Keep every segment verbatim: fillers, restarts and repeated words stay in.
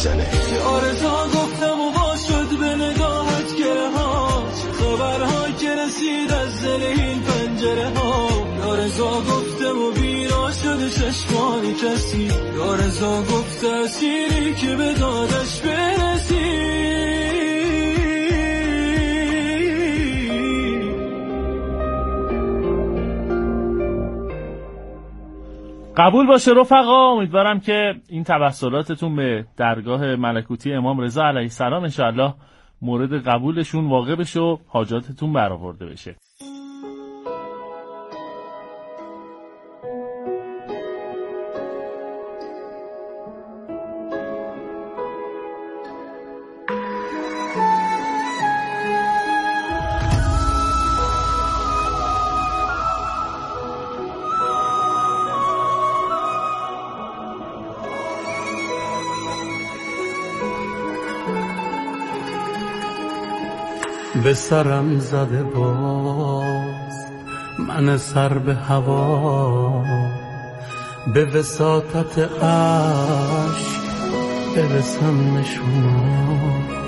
میزنه. یه آرزا گفتم و با شد به نگاهت گره ها، چه خبرهایی که رسید از دل این پنجره ها. یه آرزا گفتم و بینا شد چشمانی کسی، یه آرزا گفته اسیری که به دادش برسی. قبول باشه رفقا، امیدوارم که این توسلاتتون به درگاه ملکوتی امام رضا علیه السلام انشاءالله مورد قبولشون واقع بشه و حاجاتتون برآورده بشه. به سرم زده باز من سر به هوا، به وساطت عشق برسم شما.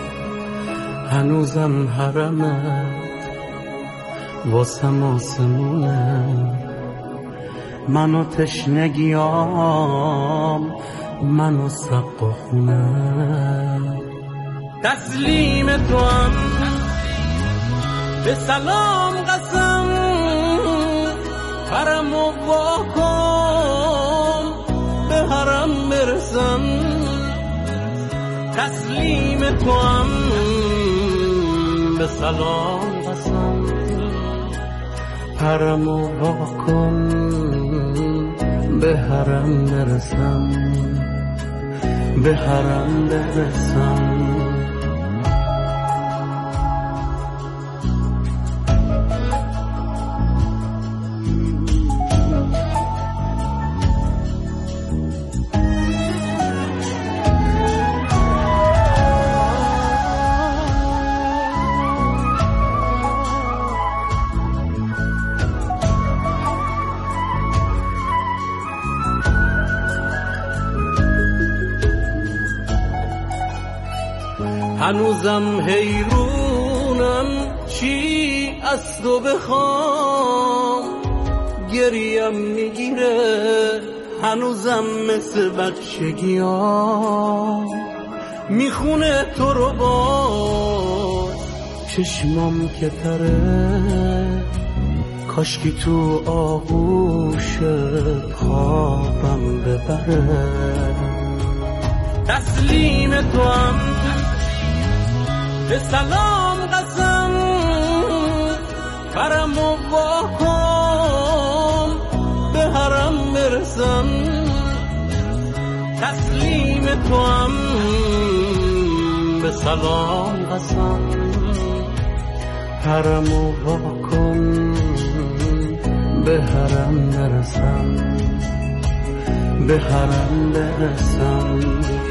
هنوزم حرمت واسم آسمونه، منو تشنگیام منو سقا خونه. تسلیم تو هم به سلام قسم، حرم و واکن به حرم برسم. تسلیم تو هم به سلام قسم، حرم و واکن به حرم برسم، به حرم برسم. هنوزم حیرونم چی از تو بخوام، گریم میگیره هنوزم مثل بچگیام. میخونه تو رو باز چشمام که تره، کاشکی تو آغوش خوابم ببره. تسلیم تو هم به سلام قسم، حرم و واکن به حرم برسم. تسلیم تو هم به سلام قسم، حرم و واکن به حرم برسم، به حرم برسم.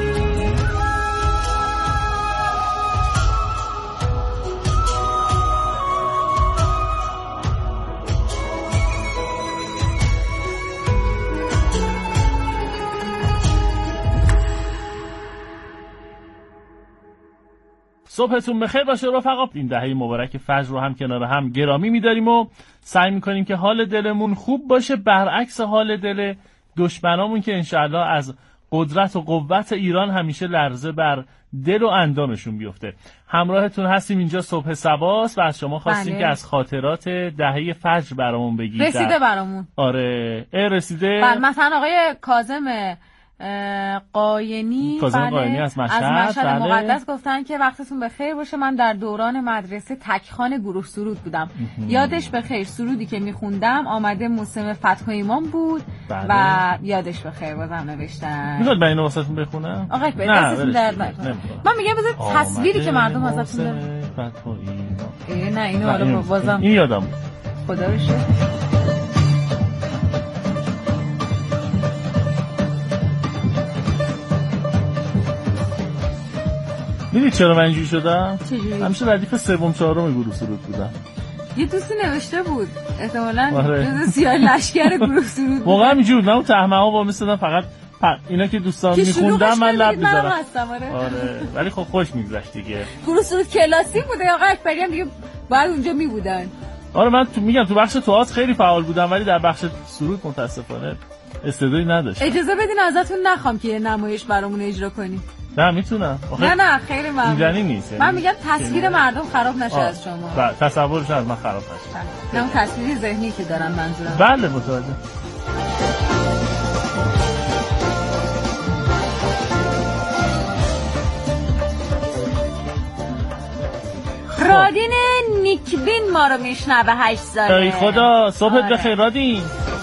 صبحتون بخیر باشه رفقا. این دهه مبارک فجر رو هم کنار هم گرامی می‌داریم و سعی می‌کنیم که حال دلمون خوب باشه، برعکس حال دل دشمنامون که انشالله از قدرت و قوت ایران همیشه لرزه بر دل و اندامشون بیفته. همراهتون هستیم اینجا صبح سباست و از شما خواستیم بله. که از خاطرات دهه فجر برامون بگید. رسیده برامون. آره اه رسیده. بله مثلا آقای کاظم قاینی کاظم قاینی از مشهد, از مشهد بله. مقدس گفتن که وقتتون بخیر باشه. من در دوران مدرسه تکخوان گروه سرود بودم. یادش بخیر سرودی که میخوندم آمده موسم فتح و ایمان بود بله. و یادش بخیر بازم نوشتن. میخواد من اینو واسهتون بخونم؟ آقا دستتون درد نکنه. من میگم بذار تصویری که مردم ازتون دارن. فتح و ایمان. نه اینو حالا بازم این یادم خدا رو شکر. میدید چرا من اینجوری شدم؟ چجوری؟ همیشه ردیف سوم چهارم گروه سرود بودم. یه دوستی نوشته بود احتمالاً جز سیاه لشکر گروه سرود بود. واقعا اینجوری بود. من اون تهمه ها با میستادم فقط اینا که دوستان میخوندم من لب میذارم. آره. آره ولی خب خوش میگذشت دیگه. گروه سرود کلاسی بوده آقا اکبری هم دیگه باید اونجا میبودن. آره من تو میگم تو بخش تئاتر خیلی فعال بودم ولی در بخش سرود متاسفانه استعدادی نداشتم. اجازه بدین ازتون نخوام که یه نمایش برامون اجرا کنی. نه میتونم. نه نه خیلی ممنون. دیدنی نیست. من میگم تصویر مردم خراب نشه از شما. تصورش از من خراب نشه. نه اون تصویری ذهنی که دارم منظورم. بله متوجه. رادین نیکبین ما رو میشنوه هشت ساله. ای خدا صبحت آره. بخیر رادین.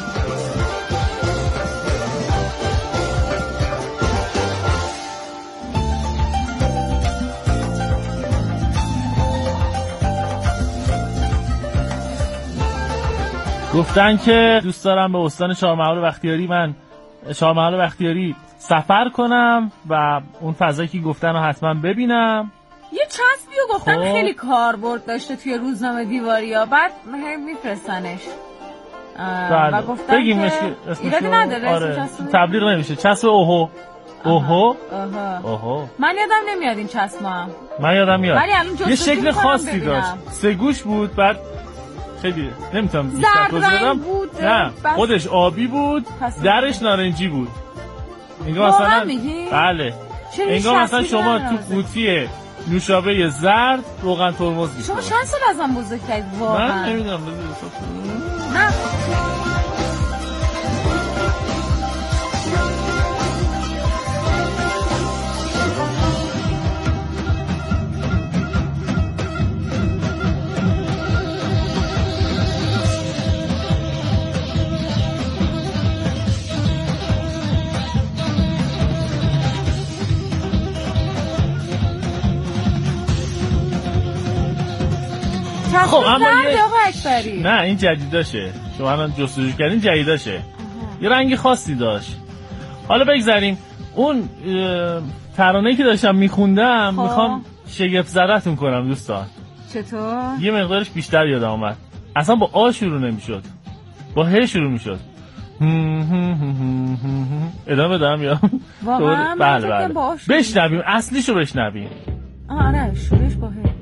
گفتن که دوست دارم به استان چهارمحال بختیاری من چهارمحال بختیاری سفر کنم و اون فضایی که گفتن رو حتما ببینم. یه چسبی رو گفتن خب. خیلی کاربرد داشته توی روزنامه دیواریا بعد میفرستنش و گفتن بگیم که ایرادی نداره. آره. تبلیغ نمیشه چسب اوهو اوهو اوهو من یادم نمیاد این چسب هم. من یادم میاد یه شکل خاصی داشت سه گوش بود بعد خیلی نمیتونم بیشتر توضیح بدم. نه خودش آبی بود درش نارنجی بود. انگار مثلا بله انگار مثلا شما تو قوطی نوشابه زرد روغن ترمز می‌خورید. شما چند سال ازم بزرگترید واقعا؟ من نمیدونم. نه خب اما یه... نه این جدیداشه شما الان جستجو کردین جدیداشه یه رنگی خاصی داشت. حالا بگذاریم اون ترانه‌ای که داشتم میخوندم میخوام شگفت زدتون کنم دوستان. چطور؟ یه مقدارش بیشتر یادم اومد. اصلا با آ شروع نمیشد با ه شروع میشد. ادامه بدم یا واقعا بله بله بشنویم اصلیشو بشنویم. آره شروعش با ه.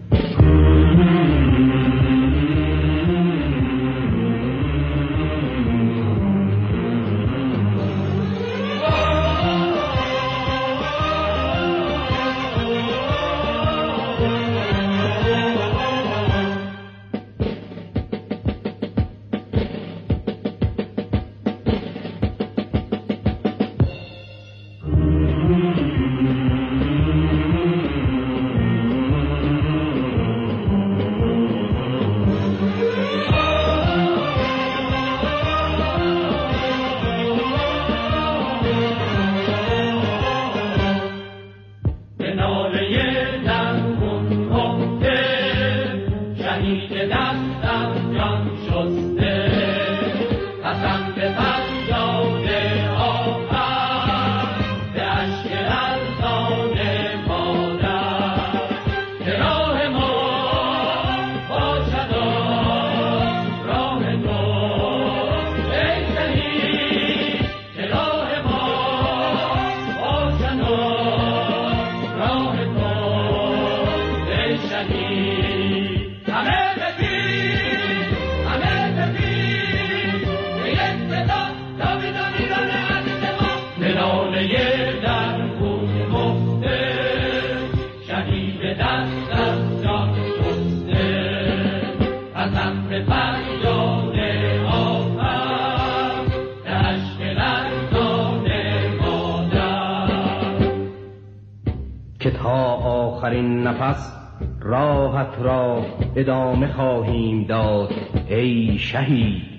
آخرین نفس راحت را ادامه خواهیم داد ای شهید.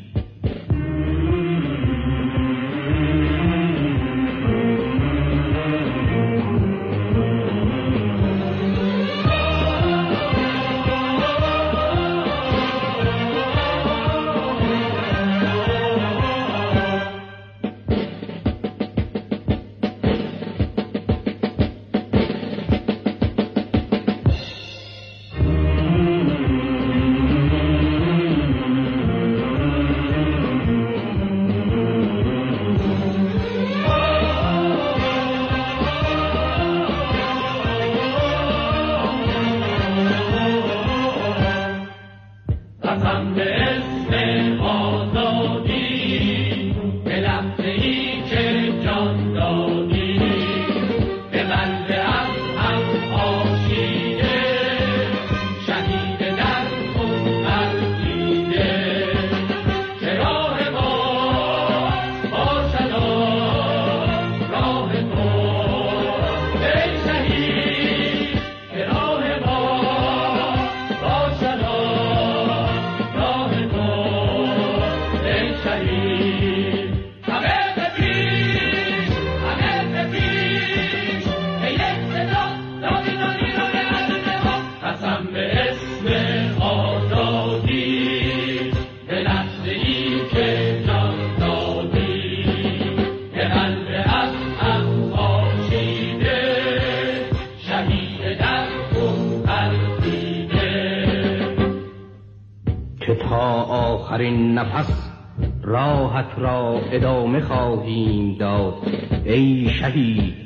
آخرین نفس راحت را ادامه خواهیم داد ای شهید.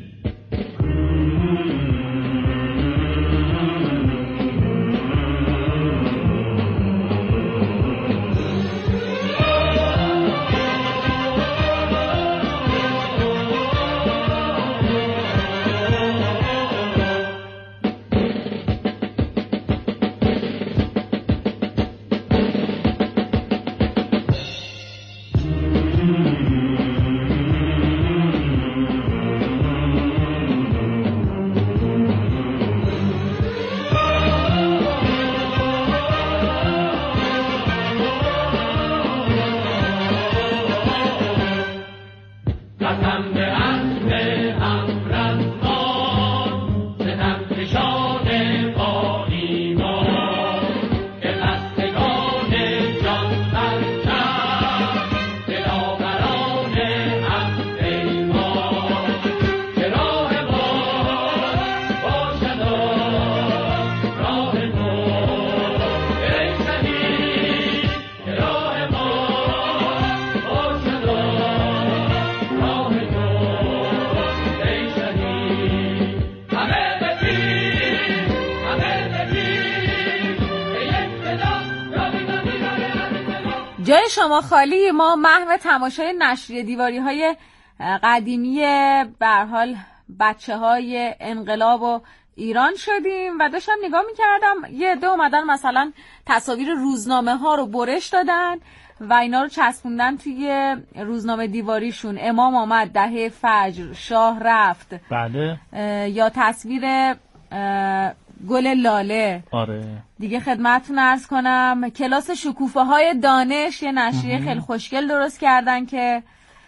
جای شما خالی. ما محو تماشای نشریه دیواری های قدیمی به هر حال بچه های انقلاب و ایران شدیم و داشتم نگاه میکردم یه عده اومدن مثلا تصاویر روزنامه ها رو برش دادن و اینا رو چسبوندن توی روزنامه دیواریشون. امام آمد، دهه فجر، شاه رفت. بله. یا تصویر گل لاله. آره. دیگه خدمتتون عرض کنم کلاس شکوفه های دانش، یه نشریه خیلی خوشگل درست کردن که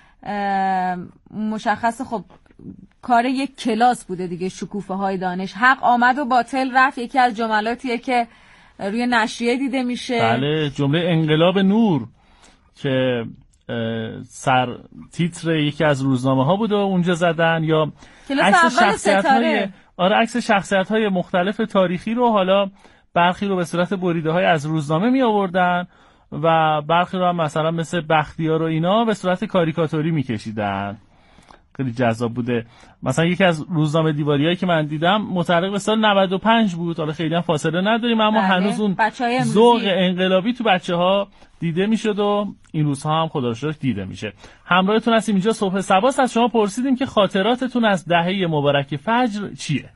مشخص خب کار یک کلاس بوده دیگه. شکوفه های دانش، حق آمد و باطل رفت، یکی از جملاتیه که روی نشریه دیده میشه. بله، جمله انقلاب نور که سر تیتر یکی از روزنامه ها بوده و اونجا زدن. یا عکس شخصیت های آره عکس شخصیت های مختلف تاریخی رو حالا برخی رو به صورت بریده های از روزنامه می آوردن و برخی رو هم مثلا مثل بختیار و اینا به صورت کاریکاتوری می کشیدن. خیلی جذاب بوده. مثلا یکی از روزنامه دیواریایی که من دیدم متعلق به سال نود و پنج بود. حالا خیلی هم فاصله نداریم اما بله. هنوز اون ذوق انقلابی تو بچه‌ها دیده میشد و این روزها هم خدا رو شکر دیده میشه. همراهتون هستیم اینجا صبح سباست. از شما پرسیدیم که خاطراتتون از دهه مبارک فجر چیه؟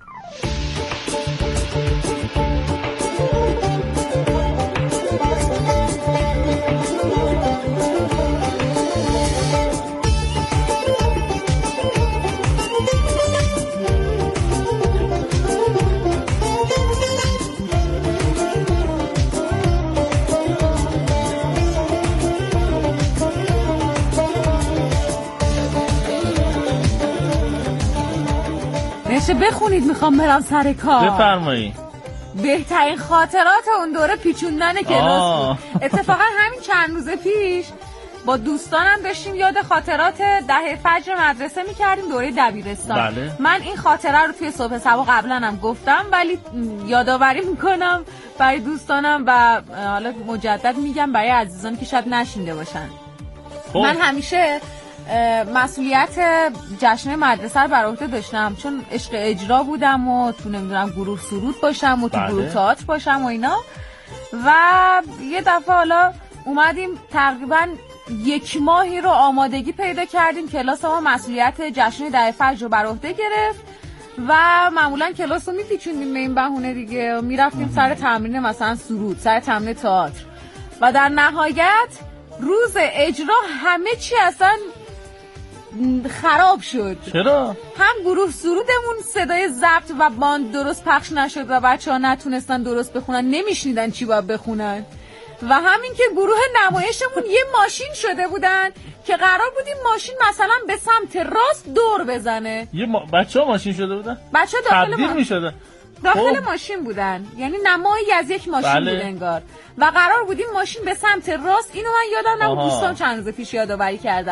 نشه بخونید، میخوام برم سر کار. بفرمایید. بهترین خاطرات اون دوره پیچوندن کلاس بود. اتفاقا همین چند روز پیش با دوستانم داشتیم یاد خاطرات دهه فجر مدرسه میکردیم، دوره دبیرستان. بله. من این خاطره رو توی صبح سبا قبلا هم گفتم ولی یادآوری میکنم برای دوستانم و حالا مجدد میگم برای عزیزان که شاید نشینده باشن. خب. من همیشه مسئولیت جشن مدرسه رو بر عهده داشتم چون عشق اجرا بودم و تو نمیدونم گروه سرود باشم و تو بله. گروه تئاتر باشم و اینا. و یه دفعه حالا اومدیم تقریبا یک ماهی رو آمادگی پیدا کردیم، کلاس ما مسئولیت جشن دهه فجر رو بر عهده گرفت و معمولا کلاس رو میپیچوندیم به این بهونه دیگه، میرفتیم سر تمرین مثلا سرود، سر تمرین تئاتر و در نهایت روز اجرا همه چی اصلا خراب شد. چرا؟ هم گروه سرودمون صدای ضبط و باند درست پخش نشد و بچه‌ها نتونستن درست بخونن، نمیشنیدن چی باید بخونن و همین که گروه نمایشمون یه ماشین شده بودن که قرار بودیم ماشین مثلا به سمت راست دور بزنه. یه ما... بچه‌ها ماشین شده بودن؟ بچه‌ها داخل تبدیل ما... می‌شدن. داخل خب. ماشین بودن، یعنی نمایی از یک ماشین بله. بود انگار و قرار بودیم ماشین به سمت راست. اینو من یادم نبود، دوستان چند روز پیش یادآوری کردن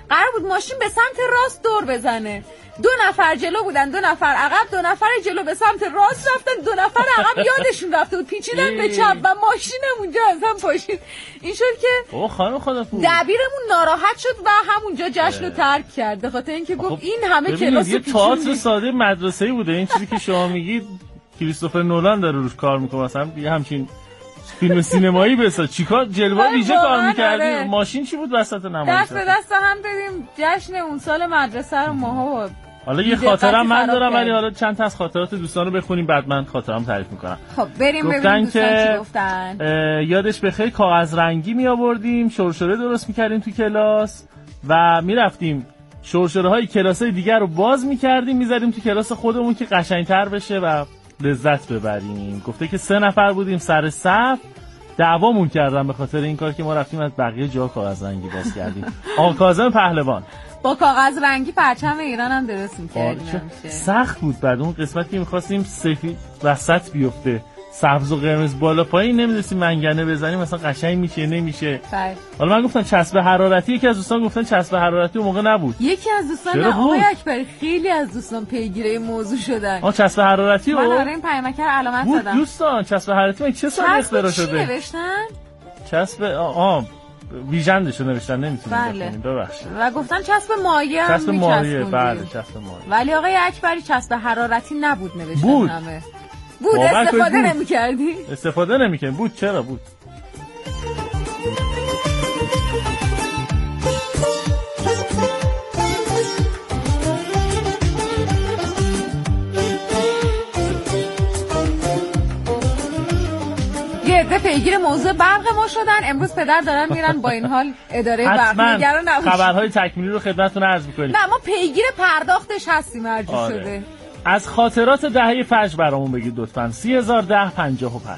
قرار بود ماشین به سمت راست دور بزنه. دو نفر جلو بودن، دو نفر عقب، دو نفر جلو به سمت راست رفتن، دو نفر عقب یادشون رفته بود پیچیدن به چپ و ماشینم اونجا از هم پاشید. این شد که او خانم خدا پور دبیرمون ناراحت شد و همونجا جشن رو ترک کرد به خاطر اینکه گفت این همه کلاس یه تئاتر ساده مدرسه‌ای بوده. این چیزی که شما میگید کریستوفر نولان داره روش کار میکنه، مثلا یه همچین فیلم سینمایی بساز. چیکار جلوه ویژه کار می‌کردی؟ ماشین چی بود وسط نمایش؟ دست به دست هم دادیم جشن اون سال مدرسه رو ماها. حالا یه خاطرم من دارم ولی حالا چند تا از خاطرات دوستان رو بخونیم بعد من خاطرم تعریف میکنم. خب بریم ببینیم دوستان چی گفتن. یادش بخیر کاغذ رنگی می آوردیم، شرشره درست میکردیم تو کلاس و میرفتیم شرشره های کلاسای دیگر رو باز میکردیم میذاریم تو کلاس خودمون که قشنگتر بشه و لذت ببریم. گفته که سه نفر بودیم سر صف دعوامون کردن به خاطر این کار که ما رفتیم از بقیه جا کاغذ رنگی باز کردیم. آقا کاظم پهلوان با کاغذ رنگی پرچم ایران هم درست می‌کردیم. سخت بود. بعد اون قسمت که می‌خواستیم سفید وسط بیفته سبز و قرمز بالا پایین نمی‌دونستیم منگنه بزنیم مثلا قشنگ میشه نمیشه. حالا من گفتم چسب حرارتی، یکی از دوستان گفتن چسب حرارتی اون موقع نبود. یکی از دوستان آقای اکبری خیلی از دوستان پیگیره موضوع شدن. آ چسب حرارتی من آره این پیامک علامت بود زدم. دوستان چسب حرارتی من چه سالی اختراع شده؟ چی نوشتن؟ چسب آ ویژندشو نوشتن نمیتونیم بخونیم ببخشید. و گفتن چسب مایع هم چسب مایع بله چسب مایع. ولی آقای اکبری چسب حرارتی نبود نوشتن بود. همه. بود استفاده نمی‌کردی؟ استفاده نمی‌کردیم. بود چرا بود؟ یه عده پیگیر موضوع برق ما شدن. امروز پدر دارن میرن با این حال اداره برق نگران نباشید. خبرهای تکمیلی رو خدمتتون عرض می‌کنیم. نه ما پیگیر پرداختش هستیم هرجور آره. شده. از خاطرات دهه فجر برامون بگید لطفاً. سی هزار ده پنجاه و پنج.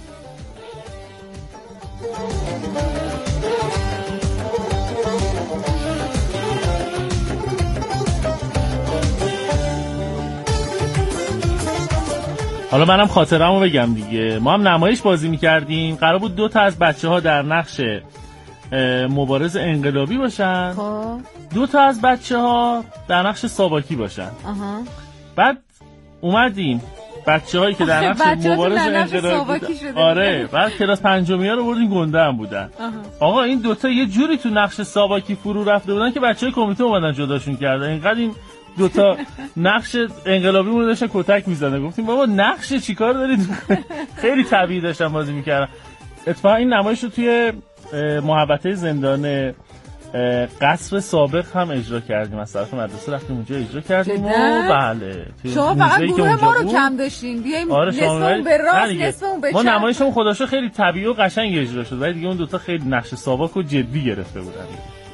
حالا منم خاطرمو بگم دیگه. ما هم نمایش بازی میکردیم. قرار بود دو تا از بچه‌ها در نقش مبارز انقلابی باشن. ها. دو تا از بچه‌ها در نقش ساواکی باشن. آها. بعد اومدیم بچه‌هایی که در نقش مبارز انقلابی آره بعد کلاس پنجمی‌ها رو بردیم گنده هم بودن. آها. آقا این دوتا یه جوری تو نقش ساواکی فرو رفته بودن که بچه‌های کمیته اومدن جداشون کردن. اینقدر این دوتا نقش انقلابی مون داشتن کتک می‌زدن. گفتیم بابا نقش چیکار دارید؟ خیلی طبیعی داشتن بازی می‌کردن. اتفاقا این نمایش رو توی محوطه زندان قصر سابق هم اجرا کردیم. از طرف مدرسه رفتیم اونجا اجرا کردیم و بله شما فقط گروه ما رو کم داشتین. بیایم آره نصفمون به راست نصفمون به چپ. ما نمایشمون خداشو خیلی طبیعی و قشنگ اجرا شد ولی دیگه اون دوتا خیلی نقش ساواک رو جدی گرفته بودن.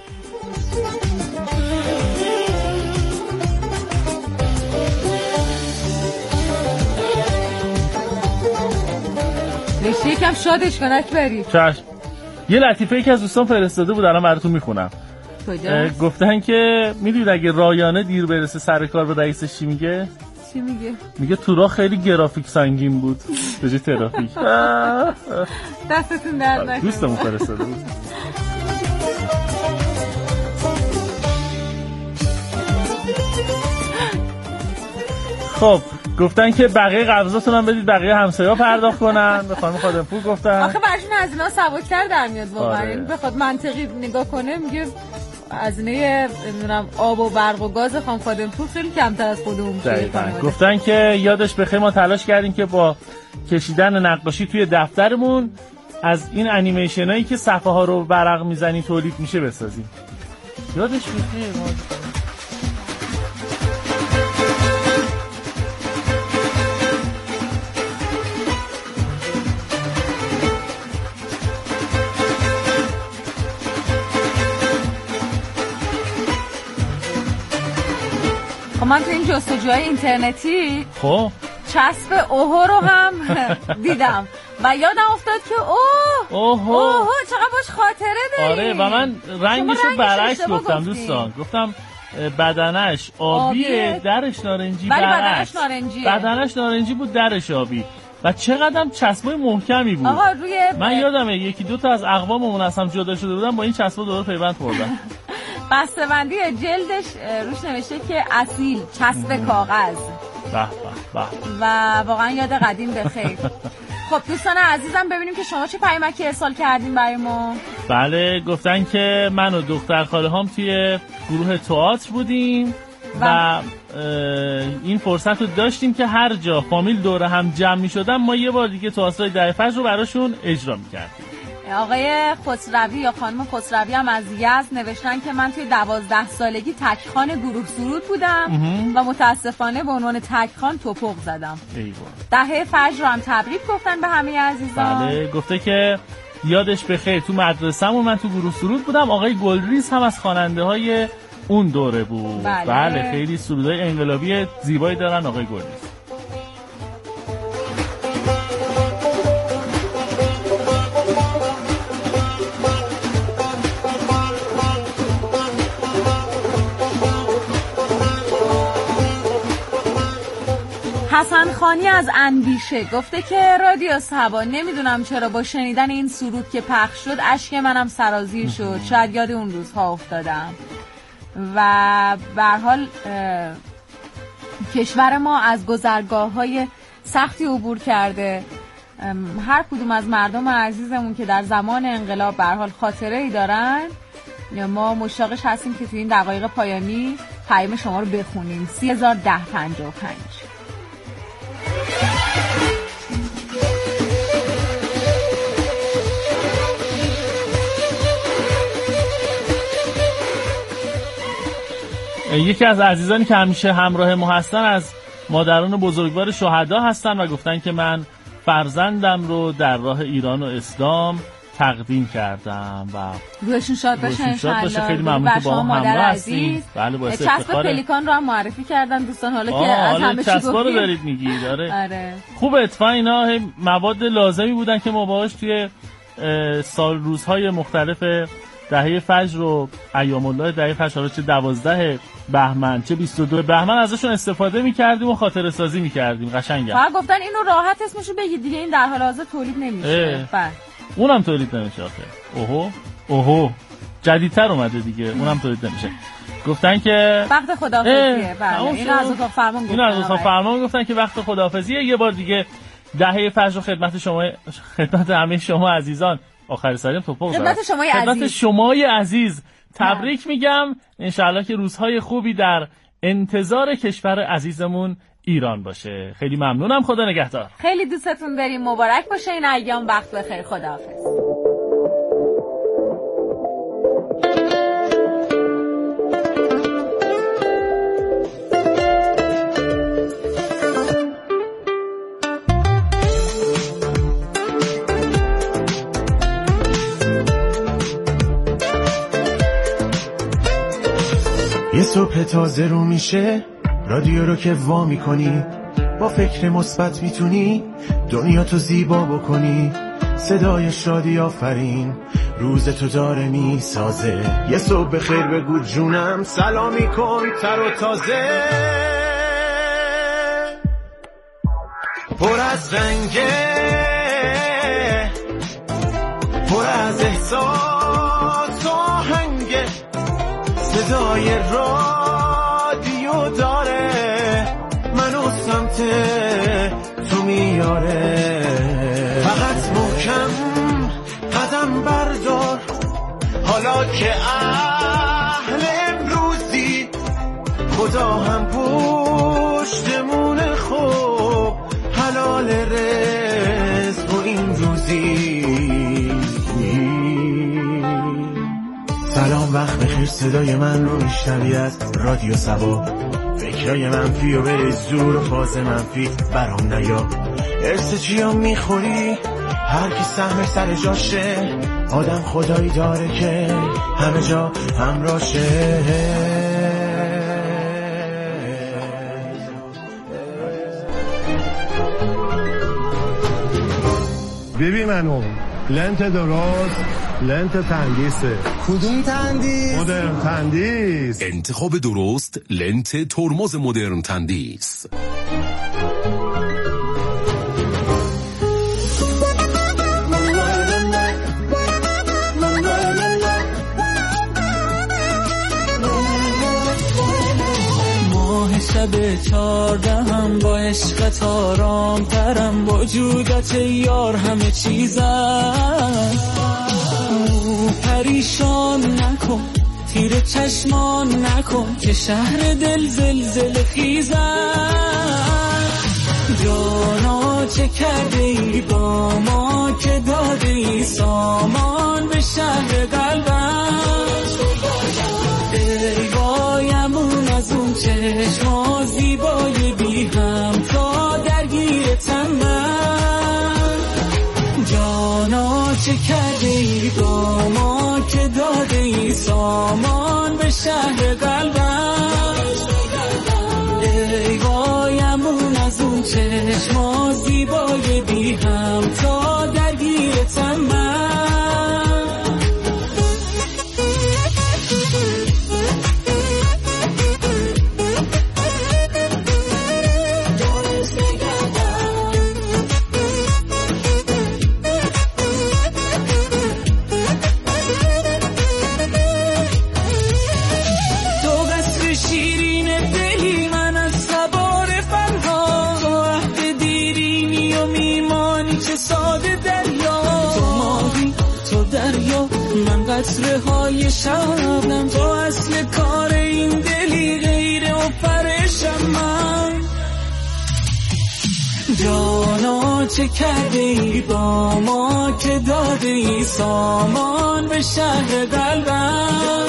نشتی یکم شادش کنک بریم. چشم. یه لطیفه ای که از دوستان فرستاده بود الان براتون میخونم. گفتن که میدونید اگه رایانه دیر برسه سر کار به رئیسش چی میگه؟ چی میگه؟ میگه تو راه خیلی گرافیک سنگین بود به جای ترافیک. دستتون درد نکنه. دوستمون فرستاده بود. خب گفتن که بقیه قبضاتون هم بدید بقیه همسایه‌ها پرداخت کنن. به خانم خادمپور گفتن آخه براشون هزینه سبک‌تر در میاد واقعا. آره. بخواد منطقی نگاه کنه میگه هزینه نمیدونم آب و برق و گاز خانم خادمپور خیلی کمتر از خودمون میشه. گفتن که یادش بخیر ما تلاش کردیم که با کشیدن نقاشی توی دفترمون از این انیمیشنایی که صفحه ها رو برق میزنی تولید میشه بسازیم. یادش بخیر ما من تو این جستجوهای اینترنتی خب چسب اوهو رو هم دیدم و یادم افتاد که اوه اوهو اوهو چقدر باش خاطره داری. آره و من رنگشو برعکس گفتم دوستان. گفتم بدنش آبیه درش نارنجی. ولی بدنش نارنجیه. بدنش نارنجی بود درش آبی و چقدر چسبای محکمی بود. آقا روی من یادمه یکی دو تا از اقواممون اصلا جدا شده بودن با این چسبا دوباره پیوند خوردن. بسته‌بندی جلدش روش نوشته که اصیل چسب کاغذ. به به به. و واقعا یاد قدیم بخیر. خب دوستان عزیزم ببینیم که شما چه پیامکی ارسال کردین برای ما. بله گفتن که من و دختر خاله هم توی گروه تئاتر بودیم و, و این فرصت رو داشتیم که هر جا فامیل دوره هم جمع می شدن ما یه بار دیگه تئاترای دهه فجر رو براشون اجرا می کردیم. آقای خسروی یا خانم خسروی هم از یزد نوشتن که من توی دوازده سالگی تکخان گروه سرود بودم و متاسفانه به عنوان تکخان توپق زدم. ایوه. دهه فجر رو هم تبریک گفتن به همه عزیزان. بله گفته که یادش بخیر تو مدرسه‌مون من تو گروه سرود بودم. آقای گلریز هم از خواننده های اون دوره بود. بله, بله خیلی سرودای انقلابی زیبایی دارن آقای گلریز. حسن خانی از اندیشه گفته که رادیو صبا نمیدونم چرا با شنیدن این سرود که پخش شد اشک منم سرازیر شد. شاید یاد اون روزها افتادم. و به هر حال کشور ما از گذرگاه‌های سختی عبور کرده. هر کدوم از مردم عزیزمون که در زمان انقلاب به هر حال خاطره‌ای دارن ما مشتاقش هستیم که تو این دقایق پایانی پیام شما رو بخونیم. سی هزار ده پنجاه و پنج. یکی از عزیزانی که همیشه همراه ما هستن از مادران بزرگوار شهدا هستن و گفتن که من فرزندم رو در راه ایران و اسلام تقدیم کردم و روشون شاد باشه انشالله. خیلی ممنون که با ما همراه هستید. بله باعث افتخاره. چسب پلیکان رو هم معرفی کردن دوستان حالا که از همه چی گفتیم. رو دارید میگید آره. آره. خوب اتفاقا اینا مواد لازمی بودن که ما باهاش توی سال روزهای مختلف دهه فجر رو ایام الله دهه فجر چه دوازده بهمن چه بیست و دو بهمن ازشون استفاده می‌کردیم و خاطره سازی می‌کردیم. قشنگه. فقط گفتن اینو راحت اسمشو بگید دیگه این در حال حاضر تولید نمیشه. بله. اونم تولید نمیشه آخه. اوهو اوهو جدیدتر اومده دیگه. اونم تولید نمیشه. گفتن که وقت خداحافظیه. بله. اینو از اتاق فرمان گفتن. اینو از اتاق فرمان گفتن که وقت خداحافظیه. یه بار دیگه دهه فجر رو خدمت شما خدمت همه شما عزیزان آخر سالم توپق خدمت شما عزیز خدمت شمای عزیز تبریک میگم. انشالله که روزهای خوبی در انتظار کشور عزیزمون ایران باشه. خیلی ممنونم. خدا نگهدار. خیلی دوستتون داریم. مبارک باشه این ایام. وقت بخیر. خداحافظ. یه صبح تازه رو میشه رادیو رو که وا میکنی با فکر مثبت میتونی دنیا تو زیبا بکنی صدای شادی آفرین روز تو داره میسازه یه صبح خیر بگو جونم سلامی کن تر و تازه پر از رنگه پر از احساس آهنگه صدای رادیو داره منو سمت تو میاره فقط محکم قدم بردار حالا که اهل امروزی خدا هم پشتمون خوب حلال رزق و این روزی سلام وقت بخیر صدای من رو میشنوی از رادیو صبا فکرای منفی و به زور و فاز منفی برام نیا ارس چی هم میخوری هر کی سهم سر جاشه آدم خدایی داره که همه جا همراشه ببین منو لنت درست لنت تندیسه کدوم تندیس؟ مدرن تندیس انتخاب درست لنت ترمز مدرن تندیس چاردهم با عشقت آرام ترم وجودت یار همه چیزم پریشان نکن تیر چشمان نکن که شهر دل زلزله خیزم جانا چه کرده ای با ما که داده ای سامان به شهر قلبم ای وایمون از اون چشما زیبای بی هم تا درگیرتم من جانا چه کرده ای با ما که داده ای سامان به شهر قلبم ای وایمون از اون چشما زیبای بی هم تا درگیرتم من قطره های شبنم تو اصل کار این دلی غیره و پرشم من جانا چه کرده ای با ما که داده ای سامان به شهر قلبم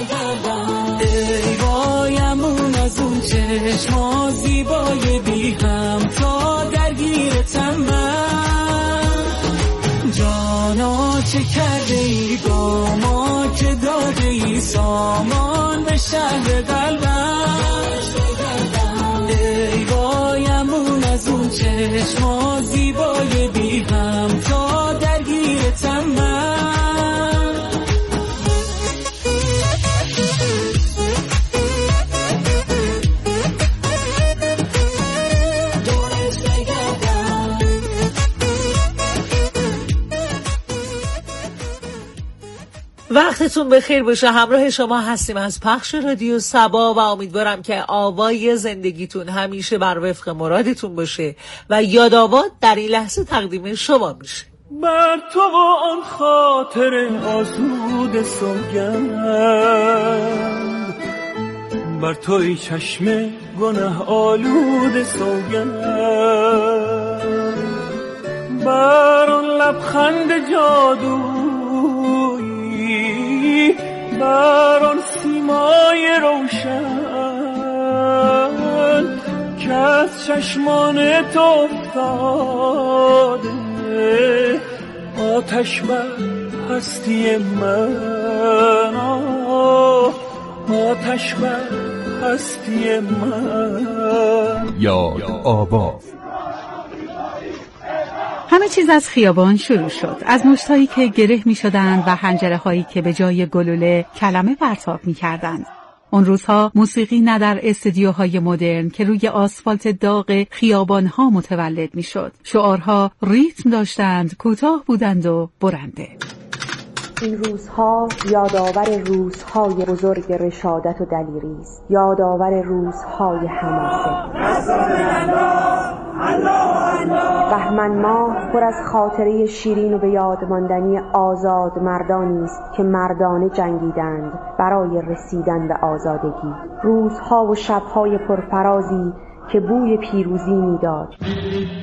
ای وایمون از اون چشما زیبای بی هم تا درگیرتم من جانا چه کرده ای با ما که داده ای سامان به شهر قلبم ای وایمون از اون چشما زیبای بی هم تا درگیرتم من وقتتون بخیر باشه. همراه شما هستیم از پخش رادیو سبا و امیدوارم که آوای زندگیتون همیشه بر وفق مرادتون باشه و یادآوات در این لحظه تقدیم شما میشه. بر تو و آن خاطر آسود سوگند بر توی چشم گناه آلود سوگند بر آن لبخند جادویی بر آن سیمای روشن که از چشمان تو افتاده آتش بر هستی من آتش بر هستی من. یاد آبا. همه چیز از خیابان شروع شد، از مشتایی که گره می شدند و حنجره هایی که به جای گلوله کلمه پرتاب می کردند. اون روزها موسیقی نه در استودیوهای مدرن که روی آسفالت داغ خیابانها متولد می شد. شعارها ریتم داشتند، کوتاه بودند و برنده. این روزها یادآور روزهای بزرگ رشادت و دلیری است، یادآور روزهای حماسه. بهمن ماه پر از خاطره شیرین و به یاد ماندنی آزاد مردانی است که مردانه جنگیدند برای رسیدن به آزادگی. روزها و شبهای پرفرازی که بوی پیروزی میداد.